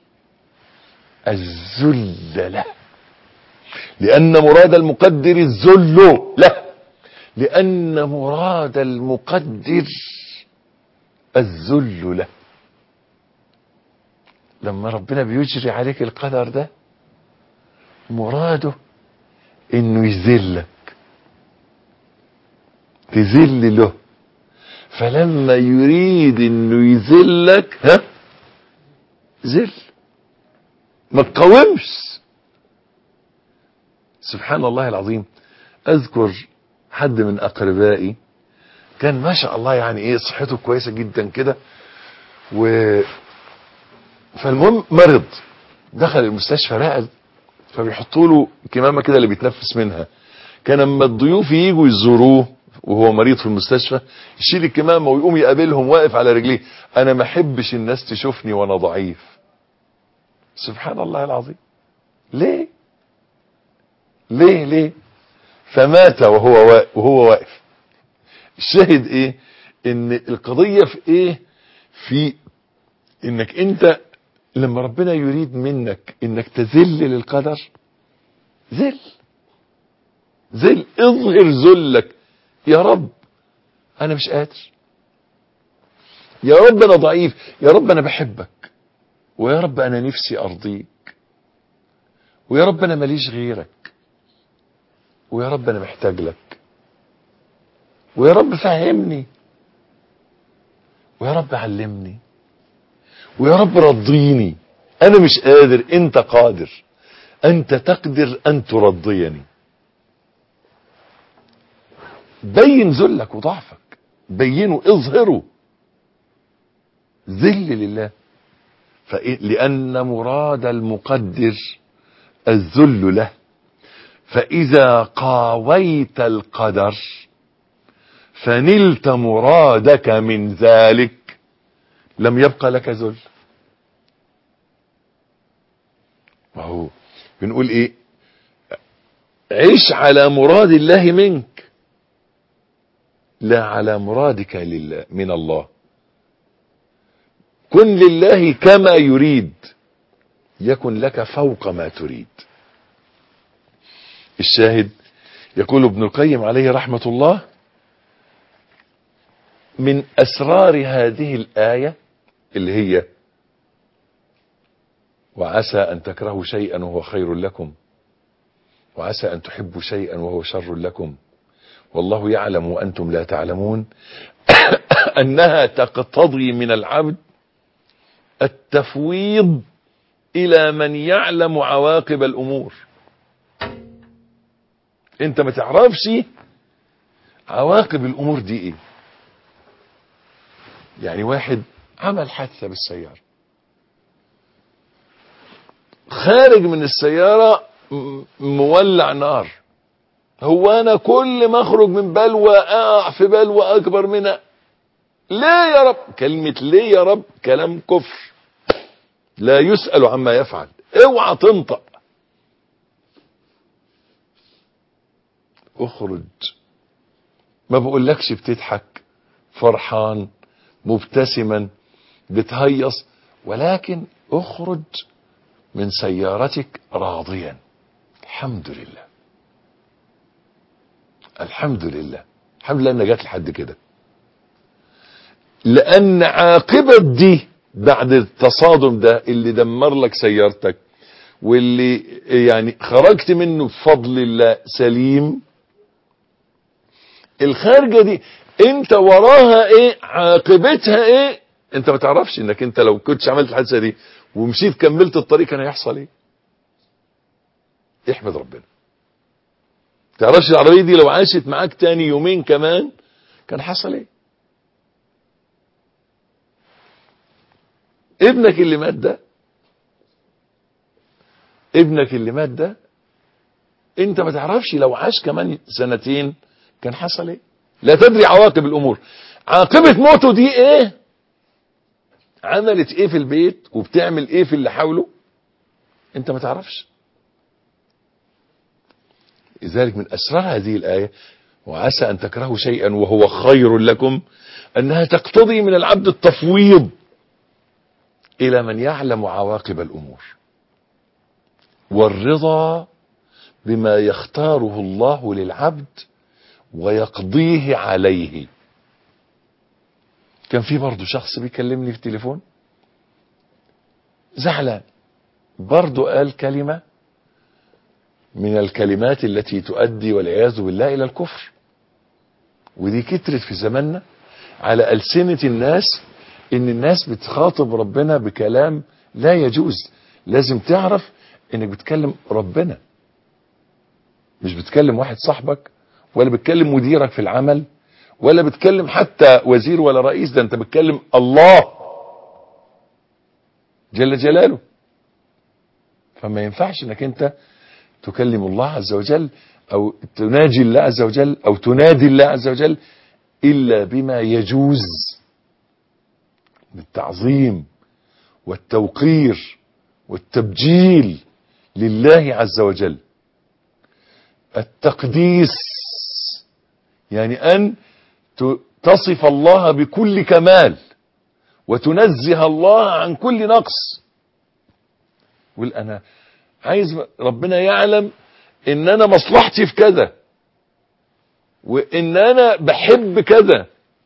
الذل له. لأن مراد المقدر الذل له. لأن مراد المقدر الذل له. لما ربنا بيجري عليك القدر ده مراده انه يذلك، تذل له. فلما يريد انه يذلك ها ذل، ما تقاومش. سبحان الله العظيم. اذكر حد من اقربائي كان ما شاء الله يعني ايه صحته كويسه جدا كده، و فالمهم مرض، دخل المستشفى رقد، فبيحطوا له كمامه كده اللي بيتنفس منها. كان اما الضيوف ييجوا يزوروه وهو مريض في المستشفى يشيل الكمامه ويقوم يقابلهم واقف على رجليه. انا ما احبش الناس تشوفني وانا ضعيف. سبحان الله العظيم. ليه ليه ليه فمات وهو واقف وهو واقف. الشاهد ايه؟ ان القضيه في ايه؟ في انك انت لما ربنا يريد منك انك تذل للقدر ذل ذل اظهر ذلك. يا رب انا مش قادر، يا رب انا ضعيف، يا رب انا بحبك، ويا رب انا نفسي ارضيك، ويا رب انا ماليش غيرك، ويا رب انا محتاج لك، ويا رب فهمني، ويا رب علمني، ويا رب رضيني. انا مش قادر، انت قادر، انت تقدر ان ترضيني. بين ذلك وضعفك، بينه، اظهره. ذل لله. لأن مراد المقدر الذل له. فإذا قاويت القدر فنلت مرادك من ذلك لم يبقى لك ذل. وهو بنقول ايه؟ عيش على مراد الله منك لا على مرادك لله من الله. كن لله كما يريد يكن لك فوق ما تريد. الشاهد يقول ابن القيم عليه رحمة الله: من أسرار هذه الآية اللي هي وعسى أن تكرهوا شيئا وهو خير لكم، وعسى أن تحبوا شيئا وهو شر لكم، والله يعلم وأنتم لا تعلمون، أنها تقتضي من العبد التفويض إلى من يعلم عواقب الأمور. أنت ما تعرفش عواقب الأمور دي إيه، يعني واحد عمل حادثة بالسيارة، خارج من السيارة مولع نار، هو انا كل ما اخرج من بلوى اقع في بلوى اكبر منها، ليه يا رب؟ كلمة ليه يا رب كلام كفر، لا يسأل عما يفعل، اوعى تنطق. اخرج، ما بقولكش بتضحك فرحان مبتسما بتهيص، ولكن اخرج من سيارتك راضيا، الحمد لله الحمد لله الحمد لله انها جات لحد كده. لان عاقبة دي بعد التصادم ده اللي دمر لك سيارتك واللي يعني خرجت منه بفضل الله سليم، الخارجة دي انت وراها ايه؟ عاقبتها ايه؟ انت ما تعرفش انك انت لو كنتش عملت الحادثة دي ومشيت كملت الطريق كان هيحصل ايه. احمد ربنا. تعرفش العربية دي لو عاشت معاك تاني يومين كمان كان حصل ايه. ابنك اللي مات ده ابنك اللي مات ده انت ما تعرفش لو عاش كمان سنتين كان حصل ايه. لا تدري عواقب الامور. عاقبة موته دي ايه؟ عملت ايه في البيت وبتعمل ايه في اللي حوله انت ما تعرفش. لذلك من اسرار هذه الايه وعسى ان تكرهوا شيئا وهو خير لكم انها تقتضي من العبد التفويض الى من يعلم عواقب الامور والرضا بما يختاره الله للعبد ويقضيه عليه. كان في برضه شخص بيكلمني في التليفون زعلان، برضه قال كلمة من الكلمات التي تؤدي والعياذ بالله الى الكفر، ودي كترت في زماننا على ألسنة الناس، ان الناس بتخاطب ربنا بكلام لا يجوز. لازم تعرف انك بتكلم ربنا، مش بتكلم واحد صاحبك ولا بتكلم مديرك في العمل ولا بتكلم حتى وزير ولا رئيس، ده انت بتكلم الله جل جلاله. فما ينفعش انك انت تكلم الله عز وجل او تناجي الله عز وجل او تنادي الله عز وجل الا بما يجوز بالتعظيم والتوقير والتبجيل لله عز وجل. التقديس يعني ان تصف الله بكل كمال وتنزه الله عن كل نقص. قول انا عايز ربنا يعلم ان انا مصلحتي في كذا وان انا بحب كذا،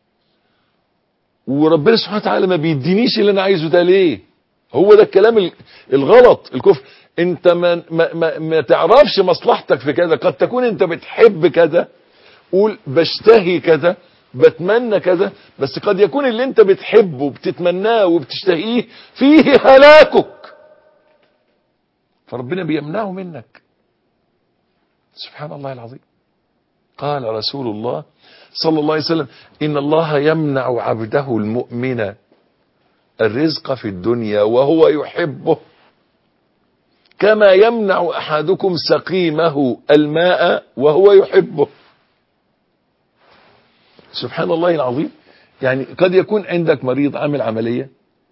وربنا سبحانه وتعالى ما بيدينيش اللي انا عايزه ده ليه. هو ده الكلام الغلط الكفر. انت ما, ما, ما, ما تعرفش مصلحتك في كذا، قد تكون انت بتحب كذا، قول بشتهي كذا بتمنى كذا، بس قد يكون اللي انت بتحبه وبتتمناه وبتشتهيه فيه هلاكك، فربنا بيمنعه منك. سبحان الله العظيم. قال رسول الله صلى الله عليه وسلم إن الله يمنع عبده المؤمن الرزق في الدنيا وهو يحبه كما يمنع أحدكم سقيمه الماء وهو يحبه. سبحان الله العظيم. يعني قد يكون عندك مريض عامل عملية،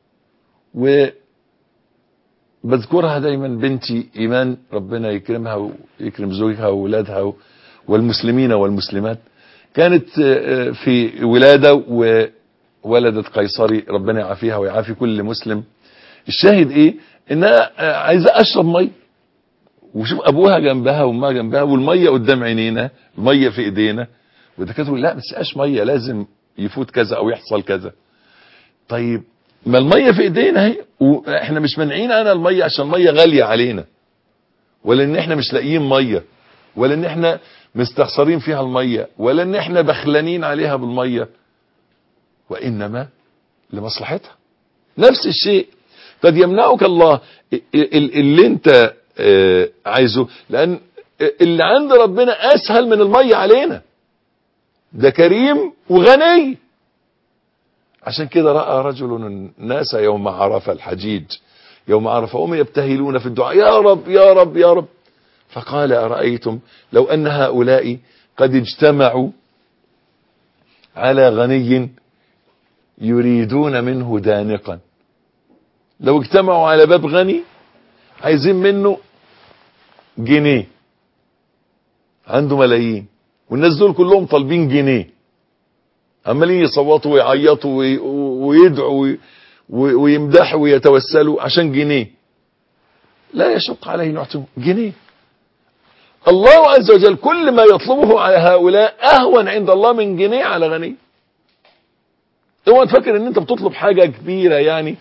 وبذكرها دايما بنتي إيمان ربنا يكرمها ويكرم زوجها وولادها والمسلمين والمسلمات، كانت في ولادة وولدت قيصري ربنا يعافيها ويعافي كل مسلم. الشاهد ايه؟ انها عايزة اشرب مية، وشوف ابوها جنبها وامها جنبها والمية قدام عينينا، المية في ايدينا، والدكاتره لا ما تسقاش مية لازم يفوت كذا او يحصل كذا. طيب ما المية في ايدينا اهي، واحنا مش مانعين انا المية عشان المية غالية علينا، ولا ان احنا مش لاقيين مية، ولا ان احنا مستخسرين فيها المية، ولا ان احنا بخلانين عليها بالمية، وانما لمصلحتها. نفس الشيء قد يمنعك الله اللي انت عايزه، لان اللي عند ربنا اسهل من المية علينا، ده كريم وغني. عشان كده رأى رجل الناس يوم عرفة الحجيج يوم عرفة هم يبتهلون في الدعاء يا رب يا رب يا رب، فقال أرأيتم لو أن هؤلاء قد اجتمعوا على غني يريدون منه دانقا، لو اجتمعوا على باب غني عايزين منه جنيه، عنده ملايين والناس دول كلهم طالبين جنيه، عمالين يصوتوا ويعيطوا ويدعوا ويمدحوا ويتوسلوا عشان جنيه، لا يشق عليه نعطيهم جنيه. الله عز وجل كل ما يطلبه على هؤلاء أهون عند الله من جنيه على غني. اوعى تفكر ان انت بتطلب حاجة كبيرة يعني.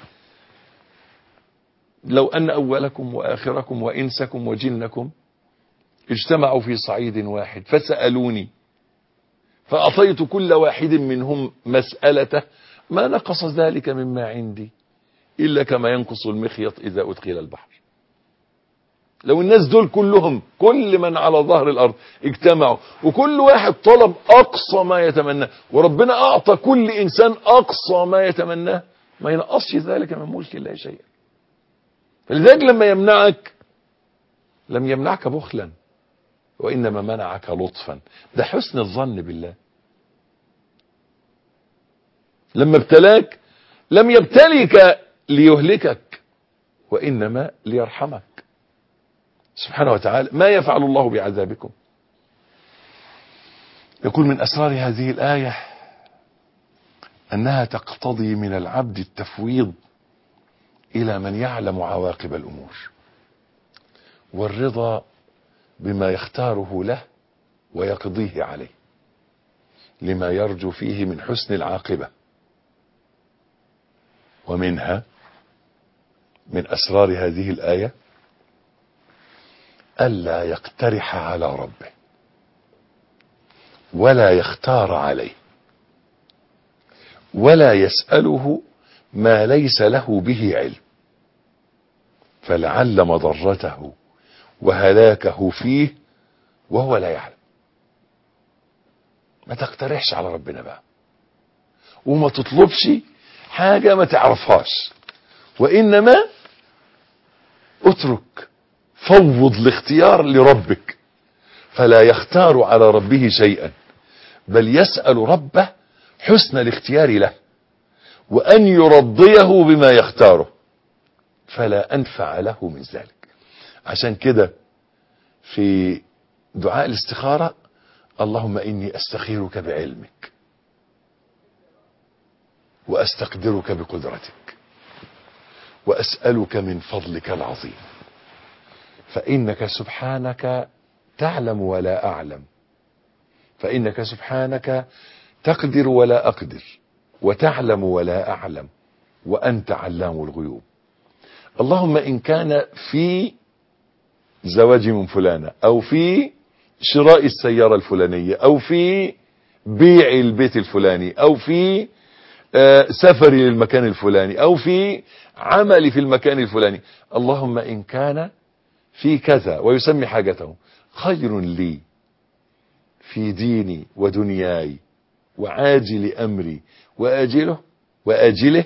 لو أن أولكم وآخركم وإنسكم وجنكم اجتمعوا في صعيد واحد فسألوني فأعطيت كل واحد منهم مسألته ما نقص ذلك مما عندي إلا كما ينقص المخيط إذا أدخل البحر. لو الناس دول كلهم كل من على ظهر الأرض اجتمعوا وكل واحد طلب أقصى ما يتمناه وربنا أعطى كل إنسان أقصى ما يتمناه ما ينقصش ذلك من ملك الله شيئا. فلذلك لما يمنعك لم يمنعك بخلا وإنما منعك لطفا، ده حسن الظن بالله. لما ابتلاك لم يبتليك ليهلكك وإنما ليرحمك سبحانه وتعالى. ما يفعل الله بعذابكم؟ يقول من أسرار هذه الآية أنها تقتضي من العبد التفويض إلى من يعلم عواقب الأمور والرضا بما يختاره له ويقضيه عليه لما يرجو فيه من حسن العاقبة. ومنها من أسرار هذه الآية ألا يقترح على ربه ولا يختار عليه ولا يسأله ما ليس له به علم، فلعل مضرته وهلاكه فيه وهو لا يعلم. ما تقترحش على ربنا بقى وما تطلبش حاجة ما تعرفهاش، وإنما اترك فوض الاختيار لربك، فلا يختار على ربه شيئا بل يسأل ربه حسن الاختيار له وأن يرضيه بما يختاره فلا أنفع له من ذلك. عشان كده في دعاء الاستخارة اللهم إني أستخيرك بعلمك وأستقدرك بقدرتك وأسألك من فضلك العظيم فإنك سبحانك تعلم ولا أعلم، فإنك سبحانك تقدر ولا أقدر وتعلم ولا أعلم وأنت علام الغيوب. اللهم إن كان في زواجي من فلانة أو في شراء السيارة الفلانية أو في بيع البيت الفلاني أو في سفري للمكان الفلاني أو في عملي في المكان الفلاني، اللهم إن كان في كذا ويسمي حاجته خير لي في ديني ودنياي وعاجل أمري وآجله وآجله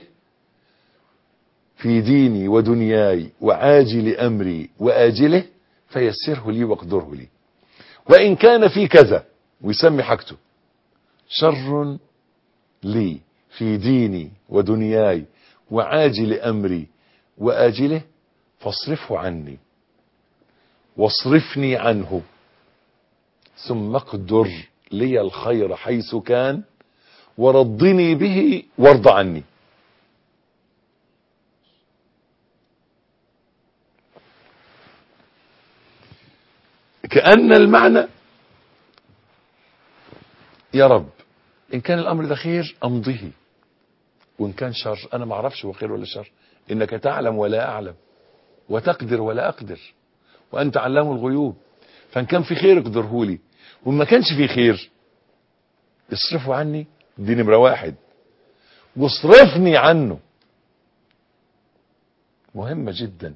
في ديني ودنياي وعاجل أمري وآجله فيسره لي واقدره لي. وإن كان في كذا ويسمي حاجته شر لي في ديني ودنياي وعاجل أمري وآجله فاصرفه عني واصرفني عنه ثم اقدر لي الخير حيث كان ورضني به وارض عني. كأن المعنى يا رب إن كان الأمر ده خير أمضيه وإن كان شر أنا ما أعرفش هو خير ولا شر، إنك تعلم ولا أعلم وتقدر ولا أقدر وأنت علام الغيوب، فإن كان في خير اقدره لي وإن ما كانش في خير اصرفه عني، دي نمرة واحد، واصرفني عنه مهمة جدا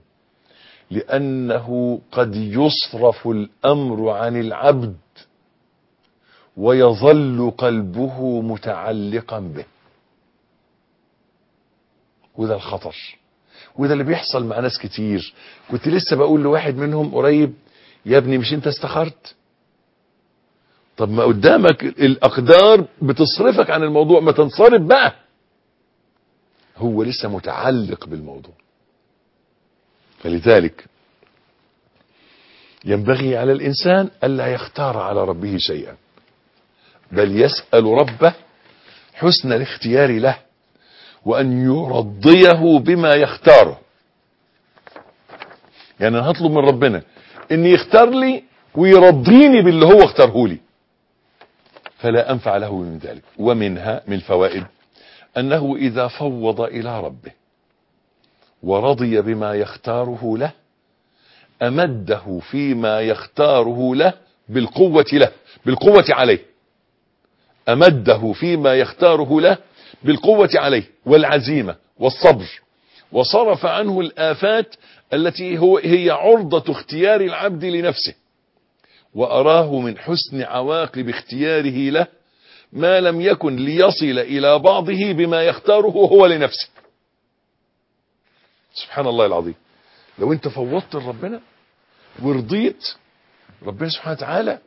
لأنه قد يصرف الأمر عن العبد ويظل قلبه متعلقا به. وده الخطر، وده اللي بيحصل مع ناس كتير. كنت لسه بقول لواحد منهم قريب: يا ابني مش انت استخرت؟ طب ما قدامك الاقدار بتصرفك عن الموضوع، ما تنصرف بقى. هو لسه متعلق بالموضوع. فلذلك ينبغي على الانسان الا يختار على ربه شيئا، بل يسأل ربه حسن الاختيار له، وان يرضيه بما يختاره. يعني انا هطلب من ربنا ان يختار لي ويرضيني باللي هو اختاره لي، فلا انفع له من ذلك. ومنها من الفوائد انه اذا فوض الى ربه ورضي بما يختاره له امده فيما يختاره له بالقوة له بالقوة عليه امده فيما يختاره له بالقوة عليه والعزيمة والصبر، وصرف عنه الآفات التي هو هي عرضة اختيار العبد لنفسه، وأراه من حسن عواقب اختياره له ما لم يكن ليصل إلى بعضه بما يختاره هو لنفسه. سبحان الله العظيم. لو انت فوضت لربنا ورضيت، ربنا سبحانه وتعالى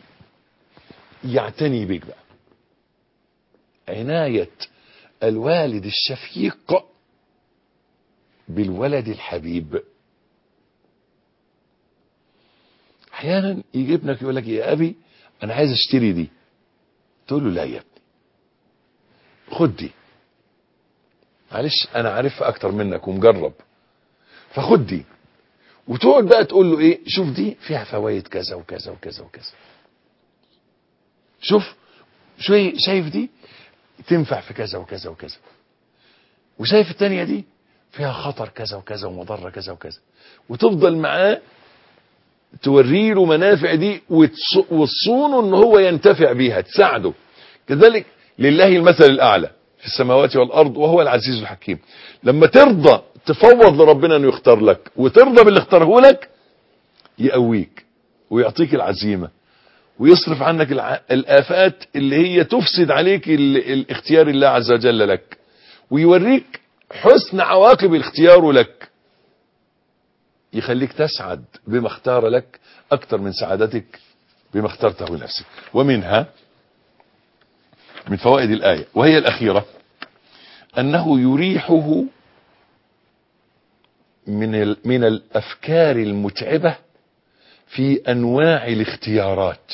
يعتني بك بقى عناية الوالد الشفيق بالولد الحبيب. احيانا يجي ابنك يقول لك: يا ابي انا عايز اشتري دي. تقول له: لا يا ابني، خد دي، معلش انا عارفها اكتر منك ومجرب، فخد دي. وتقعد بقى تقول له ايه: شوف دي فيها فوائد كذا وكذا وكذا وكذا، شوف شوي شايف دي تنفع في كذا وكذا وكذا، وشايف التانية دي فيها خطر كذا وكذا ومضرة كذا وكذا، وتفضل معاه توري له منافع دي وتصونه ان هو ينتفع بيها، تساعده. كذلك لله المثل الاعلى في السماوات والارض وهو العزيز الحكيم. لما ترضى تفوض لربنا انه يختار لك وترضى باللي اختاره لك، يقويك ويعطيك العزيمة ويصرف عنك الآفات اللي هي تفسد عليك الاختيار الله عز وجل لك، ويوريك حسن عواقب اختياره لك، يخليك تسعد بما اختار لك اكتر من سعادتك بما اخترته لنفسك. ومنها من فوائد الآية وهي الأخيرة أنه يريحه من من الأفكار المتعبة في أنواع الاختيارات.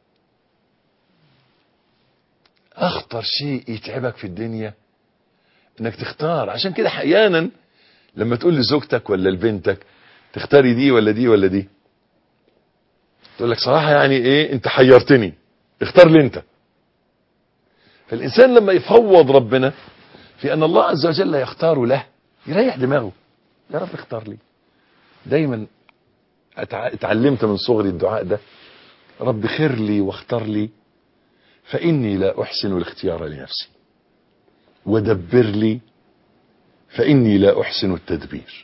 أخطر شيء يتعبك في الدنيا انك تختار. عشان كده احيانا لما تقول لزوجتك ولا لبنتك: تختاري دي ولا دي ولا دي، تقول لك: صراحة يعني ايه، انت حيرتني، اختار لي انت. فالانسان لما يفوض ربنا في ان الله عز وجل يختار له، يريح دماغه: يا رب اختار لي. دايما اتعلمت من صغري الدعاء ده: رب خير لي واختار لي فإني لا أحسن الاختيار لنفسي، ودبر لي فإني لا أحسن التدبير.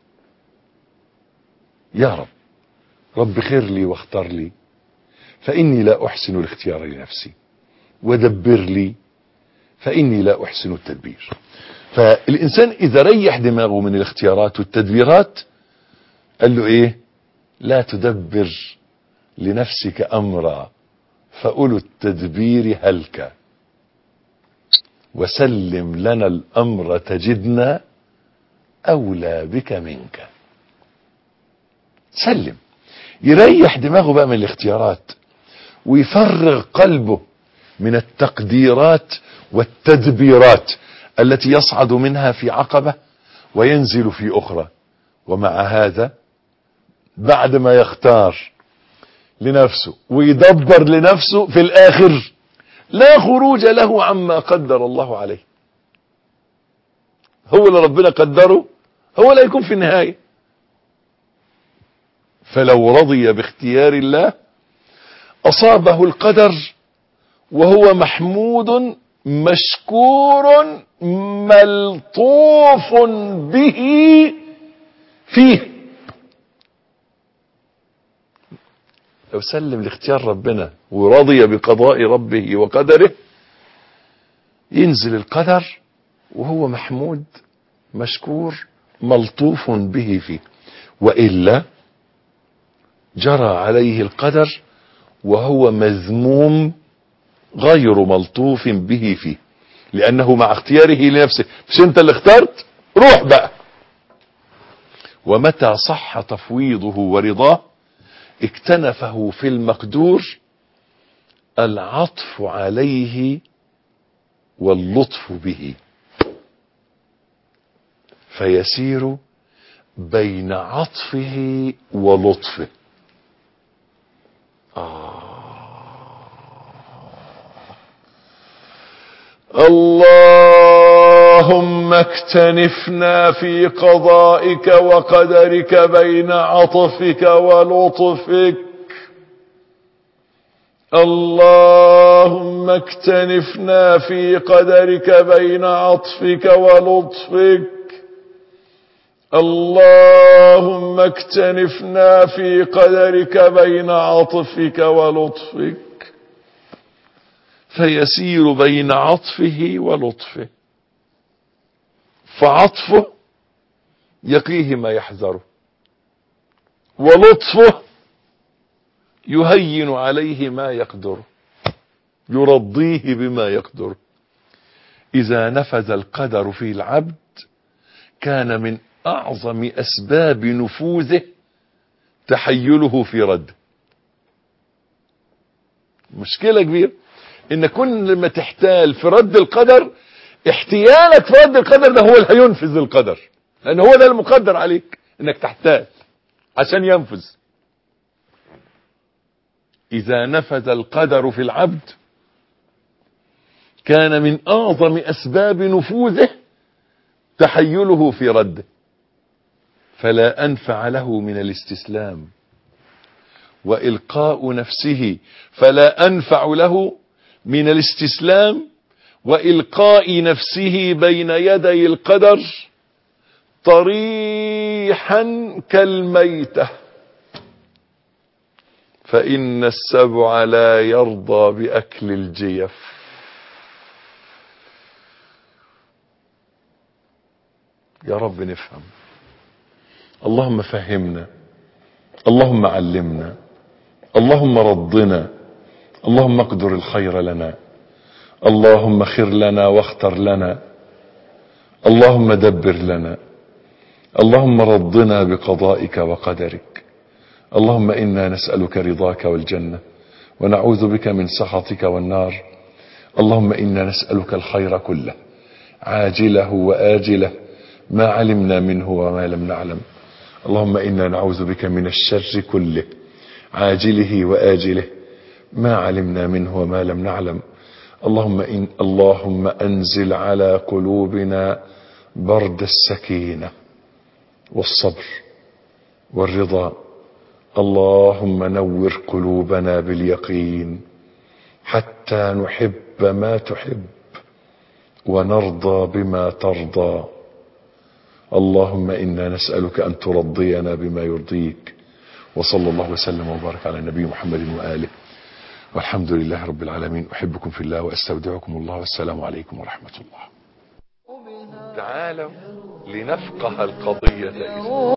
يا رب، رب خير لي واختار لي فإني لا أحسن الاختيار لنفسي، ودبر لي فإني لا أحسن التدبير. فالإنسان إذا ريح دماغه من الاختيارات والتدبيرات قال له إيه: لا تدبر لنفسك أمرا فأولو التدبير هلك، وسلم لنا الأمر تجدنا أولى بك منك. سلم، يريح دماغه بقى من الاختيارات ويفرغ قلبه من التقديرات والتدبيرات التي يصعد منها في عقبة وينزل في أخرى. ومع هذا بعد ما يختار لنفسه ويدبر لنفسه، في الآخر لا خروج له عما قدر الله عليه. هو اللي ربنا قدره هو لا يكون في النهاية. فلو رضي باختيار الله أصابه القدر وهو محمود مشكور ملطوف به فيه. لو سلم لاختيار ربنا ورضي بقضاء ربه وقدره، ينزل القدر وهو محمود مشكور ملطوف به فيه، وإلا جرى عليه القدر وهو مذموم غير ملطوف به فيه، لأنه مع اختياره لنفسه. مش انت اللي اخترت، روح بقى. ومتى صح تفويضه ورضاه اكتنفه في المقدور العطف عليه واللطف به، فيسير بين عطفه ولطفه. آه. اللهم اكتنفنا في قضائك وقدرك بين عطفك ولطفك. اللهم اكتنفنا في قدرك بين عطفك ولطفك. اللهم اكتنفنا في قدرك بين عطفك ولطفك، فيسير بين عطفه ولطفه، فعطفه يقيه ما يحذره، ولطفه يهين عليه ما يقدره، يرضيه بما يقدره. إذا نفذ القدر في العبد كان من أعظم أسباب نفوذه تحيله في رد. مشكلة كبيرة إن كل ما تحتال في رد القدر، احتيالك في رد القدر ده هو اللي هينفذ القدر، لأن هو ده المقدر عليك إنك تحتال عشان ينفذ. إذا نفذ القدر في العبد كان من أعظم أسباب نفوذه تحيله في رده، فلا أنفع له من الاستسلام وإلقاء نفسه، فلا أنفع له من الاستسلام وإلقاء نفسه بين يدي القدر طريحا كالميتة، فإن السبع لا يرضى بأكل الجيف. يا رب نفهم. اللهم فهمنا، اللهم علمنا، اللهم رضنا، اللهم اقدر الخير لنا، اللهم خر لنا واختر لنا، اللهم دبر لنا، اللهم رضنا بقضائك وقدرك. اللهم إنا نسألك رضاك والجنة ونعوذ بك من سخطك والنار. اللهم إنا نسألك الخير كله عاجله وآجله ما علمنا منه وما لم نعلم. اللهم إنا نعوذ بك من الشر كله عاجله وآجله ما علمنا منه وما لم نعلم. اللهم إن اللهم أنزل على قلوبنا برد السكينة والصبر والرضا. اللهم نور قلوبنا باليقين حتى نحب ما تحب ونرضى بما ترضى. اللهم إنا نسألك أن ترضينا بما يرضيك. وصلى الله وسلم وبارك على النبي محمد وآله، والحمد لله رب العالمين. أحبكم في الله وأستودعكم الله، والسلام عليكم ورحمة الله. تعالوا لنفقه القضية.